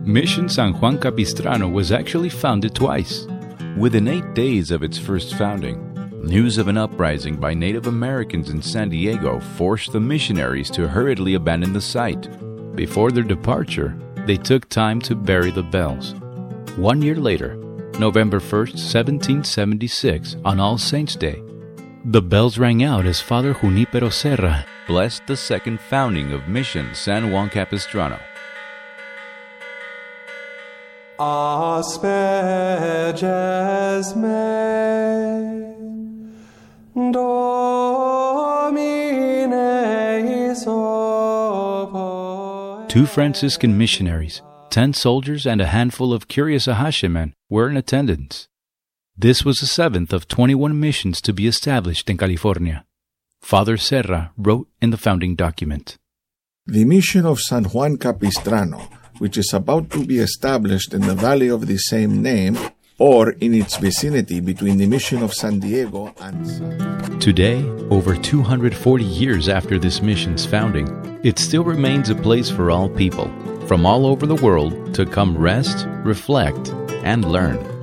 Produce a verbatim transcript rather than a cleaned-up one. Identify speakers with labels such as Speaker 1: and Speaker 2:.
Speaker 1: Mission San Juan Capistrano was actually founded twice. Within eight days of its first founding, news of an uprising by Native Americans in San Diego forced the missionaries to hurriedly abandon the site. Before their departure, they took time to bury the bells. One year later, November first, seventeen seventy-six, on All Saints' Day, the bells rang out as Father Junipero Serra blessed the second founding of Mission San Juan Capistrano.
Speaker 2: Asperges me, Domine oppo.
Speaker 1: Two Franciscan missionaries, ten soldiers, and a handful of curious Ahache men were in attendance. This was the seventh of twenty-one missions to be established in California. Father Serra wrote in the founding document,
Speaker 3: "The mission of San Juan Capistrano, which is about to be established in the valley of the same name, or in its vicinity between the mission of San Diego and San..."
Speaker 1: Today, over two hundred forty years after this mission's founding, it still remains a place for all people, from all over the world, to come rest, reflect, and learn.